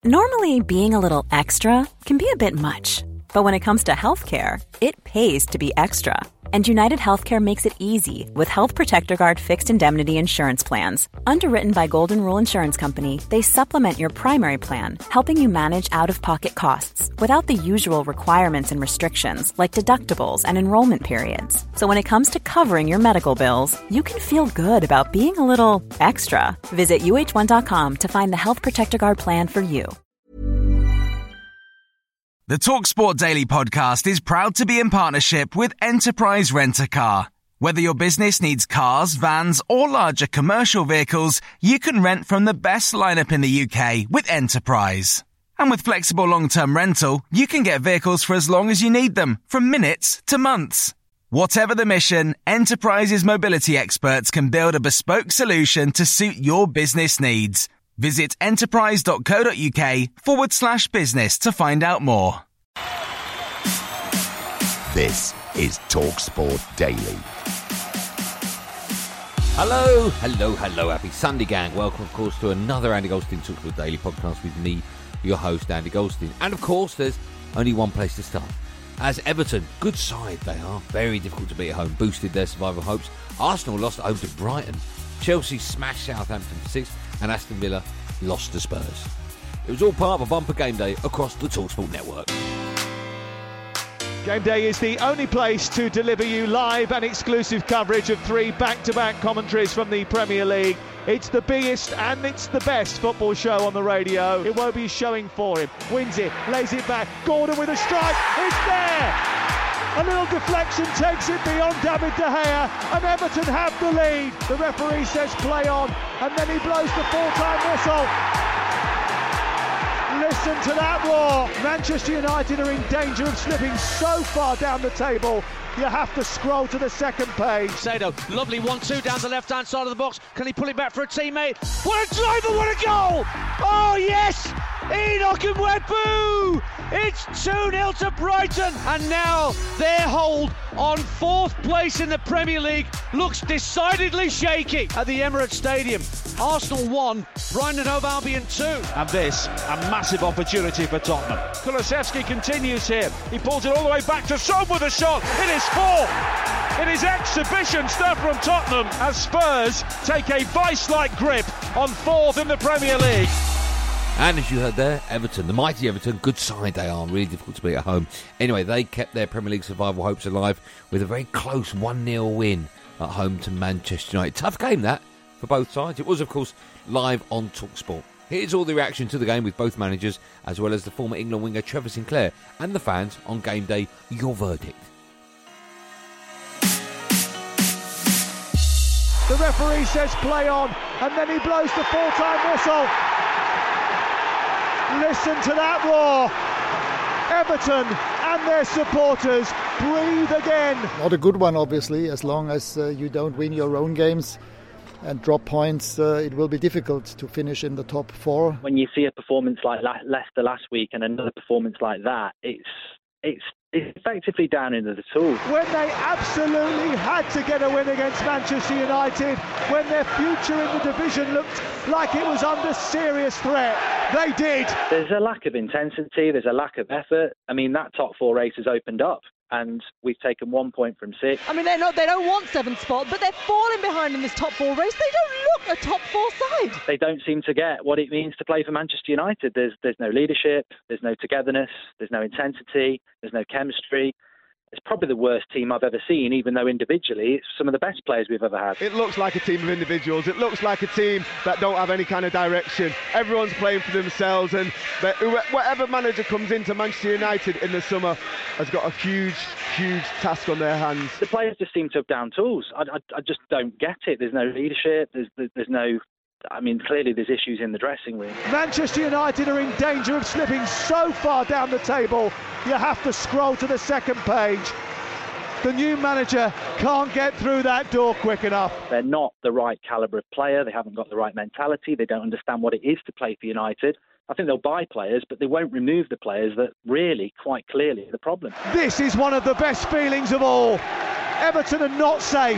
Normally, being a little extra can be a bit much. But when it comes to healthcare, it pays to be extra. And United Healthcare makes it easy with Health Protector Guard fixed indemnity insurance plans. Underwritten by Golden Rule Insurance Company, they supplement your primary plan, helping you manage out-of-pocket costs without the usual requirements and restrictions like deductibles and enrollment periods. So when it comes to covering your medical bills, you can feel good about being a little extra. Visit uh1.com to find the Health Protector Guard plan for you. The TalkSport Daily podcast is proud to be in partnership with Enterprise Rent-A-Car. Whether your business needs cars, vans, or larger commercial vehicles, you can rent from the best lineup in the UK with Enterprise. And with flexible long-term rental, you can get vehicles for as long as you need them, from minutes to months. Whatever the mission, Enterprise's mobility experts can build a bespoke solution to suit your business needs. Visit enterprise.co.uk/business to find out more. This is TalkSport Daily. Hello. Happy Sunday, gang. Welcome, of course, to another Andy Goldstein TalkSport Daily podcast with me, your host, Andy Goldstein. And, of course, there's only one place to start. As Everton, good side they are, very difficult to beat at home, boosted their survival hopes. Arsenal lost at home to Brighton. Chelsea smashed Southampton for 6, and Aston Villa lost to Spurs. It was all part of a bumper game day across the TalkSport network. Game Day is the only place to deliver you live and exclusive coverage of 3 back-to-back commentaries from the Premier League. It's the biggest and it's the best football show on the radio. It won't be showing for him. Wins it, lays it back. Gordon with a strike. It's there! A little deflection takes it beyond David De Gea, and Everton have the lead. The referee says play on, and then he blows the full-time whistle. Listen to that roar. Manchester United are in danger of slipping so far down the table, you have to scroll to the second page. Sado, lovely 1-2 down the left-hand side of the box. Can he pull it back for a teammate? What a driver, what a goal! Oh, yes! Enoch Mwepu! It's 2-0 to Brighton, and now their hold on 4th place in the Premier League looks decidedly shaky at the Emirates Stadium. Arsenal 1, Brighton and Hove Albion 2. And this, a massive opportunity for Tottenham. Kulusevski continues here. He pulls it all the way back to Son with a shot. It is 4. It is exhibition stuff from Tottenham as Spurs take a vice-like grip on 4th in the Premier League. And as you heard there, Everton, the mighty Everton, good side they are, really difficult to beat at home. Anyway, they kept their Premier League survival hopes alive with a very close 1-0 win at home to Manchester United. Tough game that for both sides. It was, of course, live on TalkSport. Here's all the reaction to the game with both managers, as well as the former England winger Trevor Sinclair and the fans on game day. Your verdict. The referee says play on, and then he blows the full-time whistle. Listen to that roar. Everton and their supporters breathe again. Not a good one, obviously, as long as you don't win your own games and drop points, it will be difficult to finish in the top 4. When you see a performance like Leicester last week and another performance like that, it's effectively down into the tools. When they absolutely had to get a win against Manchester United, when their future in the division looked like it was under serious threat, they did. There's a lack of intensity, there's a lack of effort. I mean, that top 4 race has opened up, and we've taken 1 point from 6. I mean, they don't want 7th spot, but they're falling behind in this top 4 race. They don't look a top 4 side. They don't seem to get what it means to play for Manchester United. There's no leadership, there's no togetherness, there's no intensity, there's no chemistry. It's probably the worst team I've ever seen, even though individually it's some of the best players we've ever had. It looks like a team of individuals. It looks like a team that don't have any kind of direction. Everyone's playing for themselves, and whatever manager comes into Manchester United in the summer has got a huge task on their hands. The players just seem to have down tools. I just don't get it. There's no leadership. There's no... I mean, clearly there's issues in the dressing room. Manchester United are in danger of slipping so far down the table, you have to scroll to the second page. The new manager can't get through that door quick enough. They're not the right calibre of player. They haven't got the right mentality. They don't understand what it is to play for United. I think they'll buy players, but they won't remove the players that really, quite clearly, are the problem. This is one of the best feelings of all. Everton are not safe.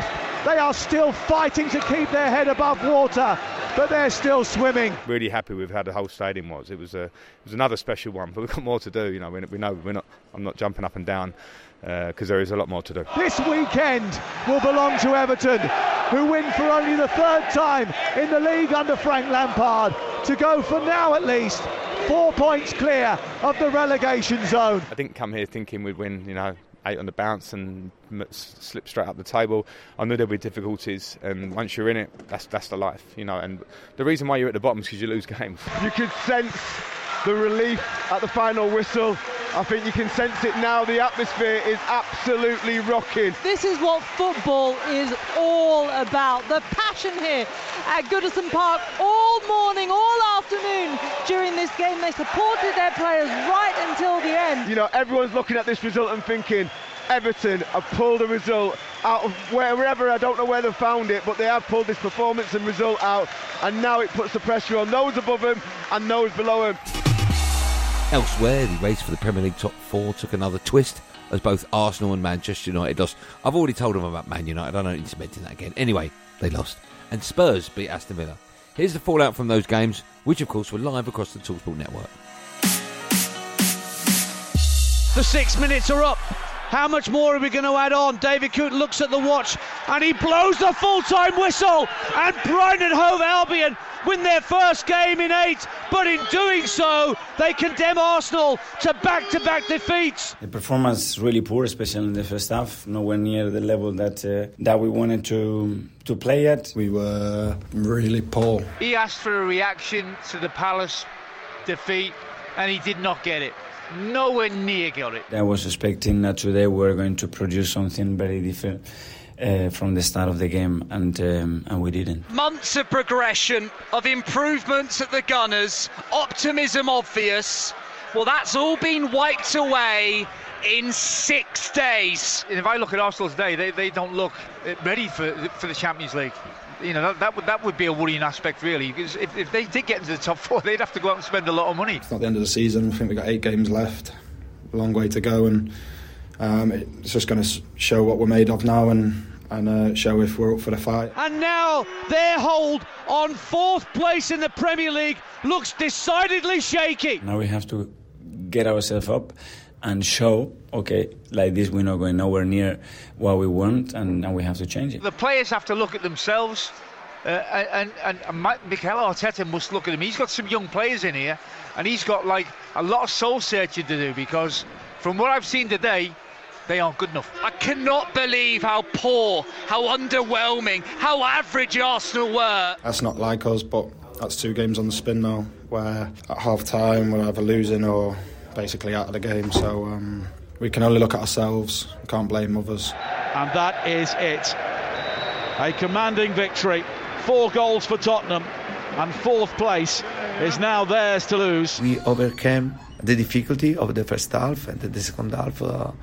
They are still fighting to keep their head above water, but they're still swimming. Really happy with how the whole stadium was. It was another special one, but we've got more to do. You know, we know we're not. I'm not jumping up and down because there is a lot more to do. This weekend will belong to Everton, who win for only the third time in the league under Frank Lampard, to go for now at least 4 points clear of the relegation zone. I didn't come here thinking we'd win, 8 on the bounce and slip straight up the table. I knew there'd be difficulties, and once you're in it, that's the life, and the reason why you're at the bottom is because you lose games. You could sense the relief at the final whistle. I think you can sense it now. The atmosphere is absolutely rocking. This is what football is all about. The passion here at Goodison Park all morning, all afternoon during this game. They supported their players right until the end. Everyone's looking at this result and thinking, Everton have pulled a result out of wherever, I don't know where they've found it, but they have pulled this performance and result out, and now it puts the pressure on those above them and those below them. Elsewhere, the race for the Premier League top 4 took another twist as both Arsenal and Manchester United lost. I've already told them about Man United, I don't need to mention that again. Anyway, they lost. And Spurs beat Aston Villa. Here's the fallout from those games, which of course were live across the TalkSport network. The 6 minutes are up. How much more are we going to add on? David Coote looks at the watch and he blows the full-time whistle, and Brighton and Hove Albion win their first game in 8, but in doing so they condemn Arsenal to back-to-back defeats. The performance is really poor, especially in the first half, nowhere near the level that we wanted to play at. We were really poor. He asked for a reaction to the Palace defeat and he did not get it. Nowhere near got it. I was expecting that today we were going to produce something very different from the start of the game, and we didn't. Months of progression, of improvements at the Gunners, optimism obvious. Well, that's all been wiped away in 6 days. If I look at Arsenal today, they don't look ready for the Champions League. That would be a worrying aspect, really, because if they did get into the top 4, they'd have to go out and spend a lot of money. It's not the end of the season. I think we've got 8 games left, a long way to go, and it's just going to show what we're made of now and show if we're up for the fight. And now their hold on 4th place in the Premier League looks decidedly shaky. Now we have to get ourselves up and show, okay, like this we're not going nowhere near what we want, and we have to change it. The players have to look at themselves, and Mikel Arteta must look at him. He's got some young players in here, and he's got a lot of soul searching to do, because from what I've seen today, they aren't good enough. I cannot believe how poor, how underwhelming, how average Arsenal were. That's not like us, but that's 2 games on the spin now, where at half time we're either losing or basically out of the game, so we can only look at ourselves, we can't blame others. And that is it. A commanding victory, 4 goals for Tottenham, and 4th place is now theirs to lose. We overcame the difficulty of the first half, and the second half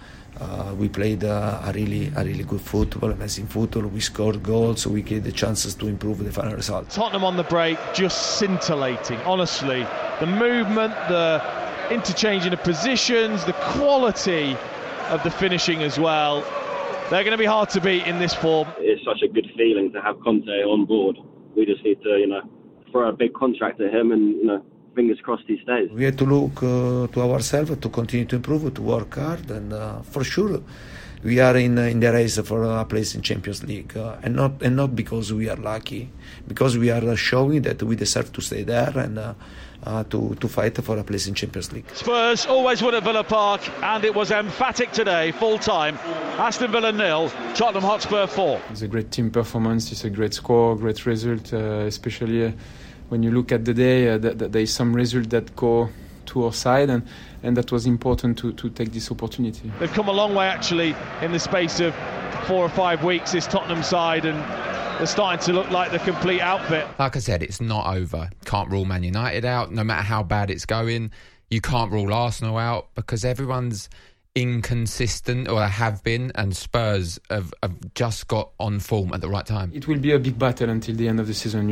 we played a really good football, amazing football. We scored goals, so we get the chances to improve the final result. Tottenham on the break, just scintillating, honestly. The movement, the interchanging of positions, the quality of the finishing as well. They're going to be hard to beat in this form. It's such a good feeling to have Conte on board. We just need to, throw a big contract at him and, fingers crossed he stays. We have to look to ourselves, to continue to improve, to work hard, and for sure we are in the race for a place in Champions League, and not because we are lucky, because we are showing that we deserve to stay there and to fight for a place in Champions League. Spurs always win at Villa Park, and it was emphatic today, full time. Aston Villa 0, Tottenham Hotspur 4. It's a great team performance, it's a great score, great result, especially when you look at the day, there is some result that go to our side, and that was important to take this opportunity. They've come a long way actually in the space of 4 or 5 weeks, this Tottenham side, and they're starting to look like the complete outfit. Like I said, it's not over. Can't rule Man United out, no matter how bad it's going. You can't rule Arsenal out because everyone's inconsistent, or have been, and Spurs have just got on form at the right time. It will be a big battle until the end of the season,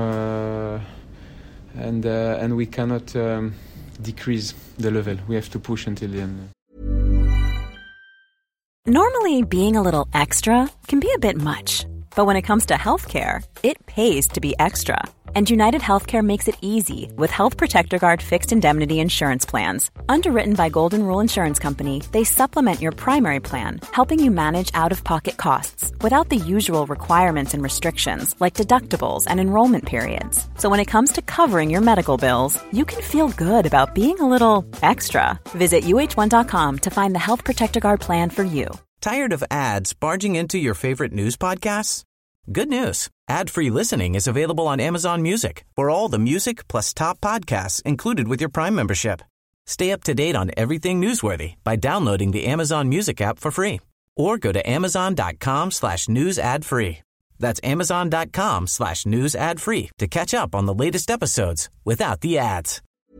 and we cannot decrease the level. We have to push until the end. Normally, being a little extra can be a bit much. But when it comes to healthcare, it pays to be extra. And United Healthcare makes it easy with Health Protector Guard fixed indemnity insurance plans. Underwritten by Golden Rule Insurance Company, they supplement your primary plan, helping you manage out-of-pocket costs without the usual requirements and restrictions like deductibles and enrollment periods. So when it comes to covering your medical bills, you can feel good about being a little extra. Visit uh1.com to find the Health Protector Guard plan for you. Tired of ads barging into your favorite news podcasts? Good news. Ad-free listening is available on Amazon Music for all the music plus top podcasts included with your Prime membership. Stay up to date on everything newsworthy by downloading the Amazon Music app for free or go to amazon.com/news ad free. That's amazon.com/news ad free to catch up on the latest episodes without the ads.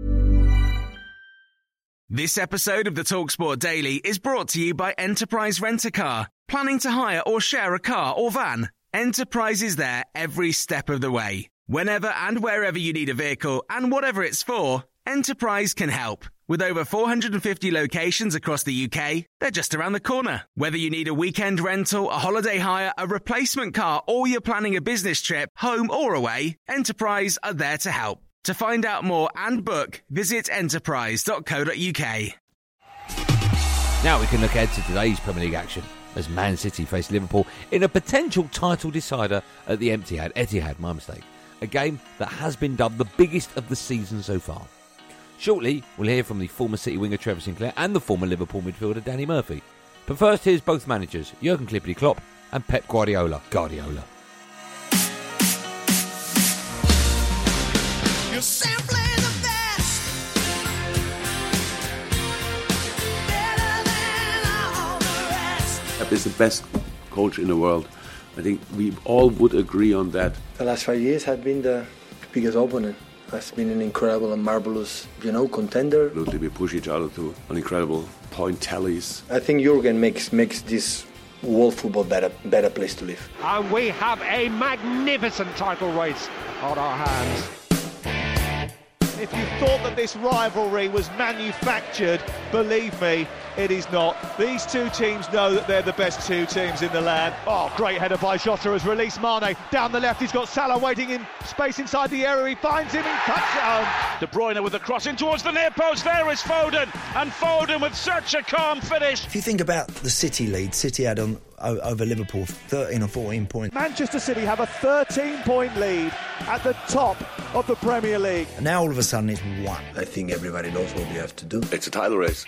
This episode of the TalkSport Daily is brought to you by Enterprise Rent-A-Car. Planning to hire or share a car or van? Enterprise is there every step of the way. Whenever and wherever you need a vehicle and whatever it's for, Enterprise can help. With over 450 locations across the UK, they're just around the corner. Whether you need a weekend rental, a holiday hire, a replacement car, or you're planning a business trip, home or away, Enterprise are there to help. To find out more and book, visit enterprise.co.uk. Now we can look ahead to today's Premier League action as Man City face Liverpool in a potential title decider at the Etihad, my mistake. A game that has been dubbed the biggest of the season so far. Shortly, we'll hear from the former City winger Trevor Sinclair and the former Liverpool midfielder Danny Murphy. But first, here's both managers, Jurgen Klippity-Klopp and Pep Guardiola. You're simply the best. Better than all the rest. Pep is the best coach in the world. I think we all would agree on that. The last 5 years have been the biggest opponent. Has been an incredible and marvellous, contender. Absolutely, we push each other to an incredible point tallies. I think Jurgen makes this world football better place to live. And we have a magnificent title race on our hands. If you thought that this rivalry was manufactured, believe me, it is not. These two teams know that they're the best two teams in the land. Oh, great header by Jota has released Mane. Down the left, he's got Salah waiting in space inside the area. He finds him and cuts it home. De Bruyne with the cross in towards the near post. There is Foden. And Foden with such a calm finish. If you think about the City lead, City had on over Liverpool 13 or 14 points. Manchester City have a 13-point lead at the top of the Premier League. And now all of a sudden it's one. I think everybody knows what we have to do. It's a title race.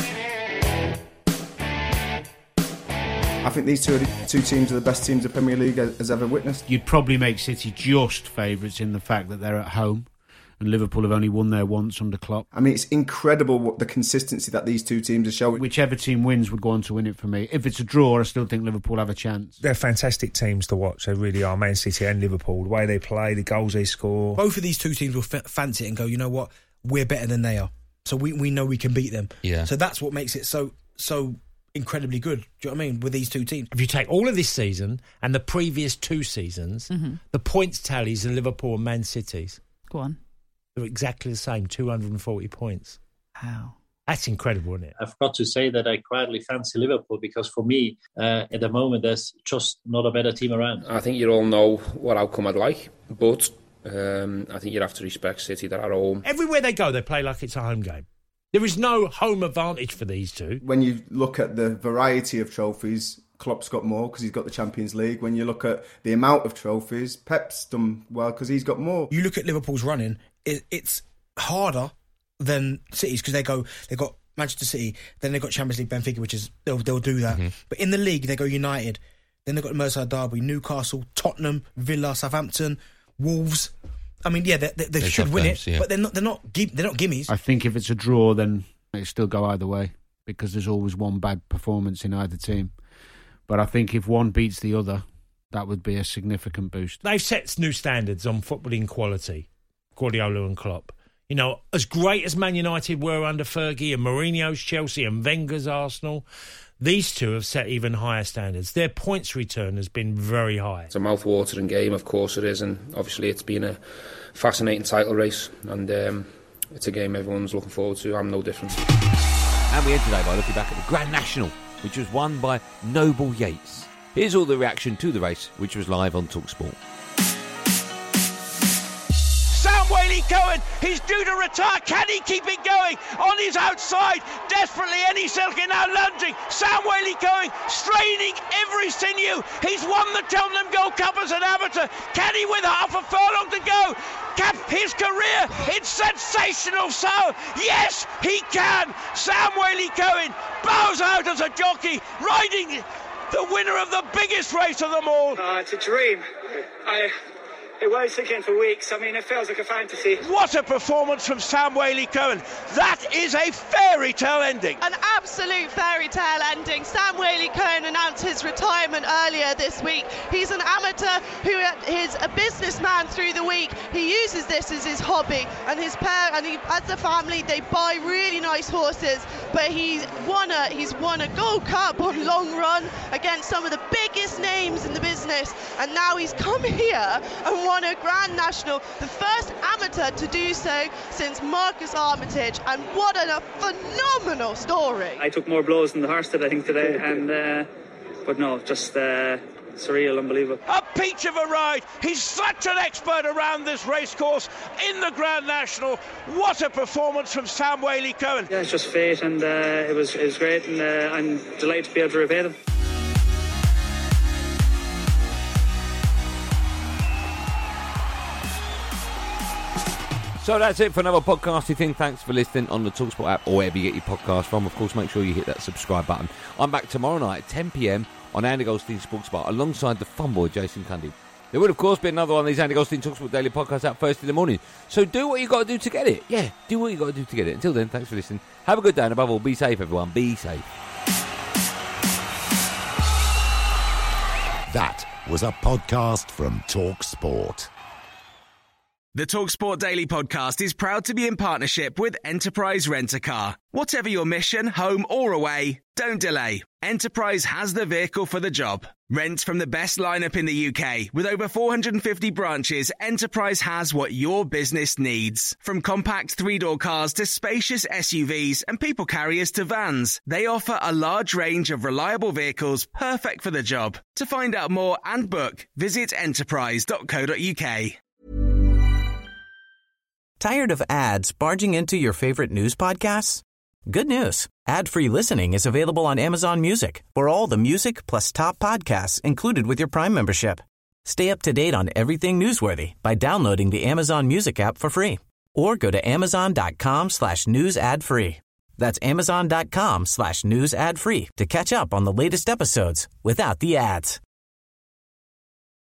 I think these two teams are the best teams the Premier League has ever witnessed. You'd probably make City just favourites in the fact that they're at home, and Liverpool have only won there once under Klopp. I mean, it's incredible what the consistency that these two teams are showing. Whichever team wins would go on to win it for me. If it's a draw, I still think Liverpool have a chance. They're fantastic teams to watch. They really are, Man City and Liverpool. The way they play, the goals they score. Both of these two teams will fancy it and go, you know what, we're better than they are. So we know we can beat them. Yeah. So that's what makes it so incredibly good. Do you know what I mean? With these two teams. If you take all of this season and the previous two seasons, the points tallies in Liverpool and Man City's. Go on. They're exactly the same, 240 points. Wow. That's incredible, isn't it? I've got to say that I quietly fancy Liverpool because for me, at the moment, there's just not a better team around. I think you all know what outcome I'd like, but I think you have to respect City. They're at home. Everywhere they go, they play like it's a home game. There is no home advantage for these two. When you look at the variety of trophies, Klopp's got more because he's got the Champions League. When you look at the amount of trophies, Pep's done well because he's got more. You look at Liverpool's running, it's harder than City's because they've got Manchester City, then they've got Champions League Benfica, which is they'll do that. But in the league, they go United, then they've got the Merseyside Derby, Newcastle, Tottenham, Villa, Southampton, Wolves. I mean, yeah, they should win it, but they're not gimmies. I think if it's a draw, then it'll still go either way because there's always one bad performance in either team. But I think if one beats the other, that would be a significant boost. They've set new standards on footballing quality, Guardiola and Klopp. You know, as great as Man United were under Fergie and Mourinho's Chelsea and Wenger's Arsenal, these two have set even higher standards. Their points return has been very high. It's a mouth-watering game, of course it is, and obviously it's been a fascinating title race, and it's a game everyone's looking forward to. I'm no different. And we end today by looking back at the Grand National, which was won by Noble Yates. Here's all the reaction to the race, which was live on TalkSport. Sam Whaley-Cohen, he's due to retire. Can he keep it going? On his outside, desperately, Eddie Selke now lunging. Sam Whaley-Cohen straining every sinew. He's won the Cheltenham Gold Cup as an amateur. Can he, with half a furlong to go, cap his career in sensational style? Yes, he can. Sam Whaley-Cohen bows out as a jockey, riding the winner of the biggest race of them all. It's a dream. It was thinking for weeks. I mean, it feels like a fantasy. What a performance from Sam Whaley-Cohen. That is a fairy tale ending. An absolute fairy tale ending. Sam Whaley-Cohen announced his retirement earlier this week. He's an amateur who is a businessman through the week. He uses this as his hobby, and his pair and as a family, they buy really nice horses. But he's won a Gold Cup on long run against some of the biggest names in the business, and now he's come here and won a Grand National, the first amateur to do so since Marcus Armitage, and what a phenomenal story. I took more blows than the horse did, I think, today, and but no, just surreal, unbelievable. A peach of a ride. He's such an expert around this racecourse in the Grand National. What a performance from Sam Whaley-Cohen. Yeah, it's just fate, and it was great, and I'm delighted to be able to repay them. So that's it for another podcasty thing. Thanks for listening on the TalkSport app or wherever you get your podcast from. Of course, make sure you hit that subscribe button. I'm back tomorrow night at 10 p.m. on Andy Goldstein Sports Bar alongside the fun boy Jason Cundy. There will, of course, be another one of these Andy Goldstein TalkSport Daily podcasts out first in the morning. So do what you got to do to get it. Yeah, do what you got to do to get it. Until then, thanks for listening. Have a good day, and above all, be safe, everyone. Be safe. That was a podcast from TalkSport. The TalkSport Daily Podcast is proud to be in partnership with Enterprise Rent-A-Car. Whatever your mission, home or away, don't delay. Enterprise has the vehicle for the job. Rent from the best lineup in the UK. With over 450 branches, Enterprise has what your business needs. From compact three-door cars to spacious SUVs and people carriers to vans, they offer a large range of reliable vehicles perfect for the job. To find out more and book, visit enterprise.co.uk. Tired of ads barging into your favorite news podcasts? Good news. Ad-free listening is available on Amazon Music for all the music plus top podcasts included with your Prime membership. Stay up to date on everything newsworthy by downloading the Amazon Music app for free. Or go to amazon.com/news ad free. That's amazon.com/news ad free to catch up on the latest episodes without the ads.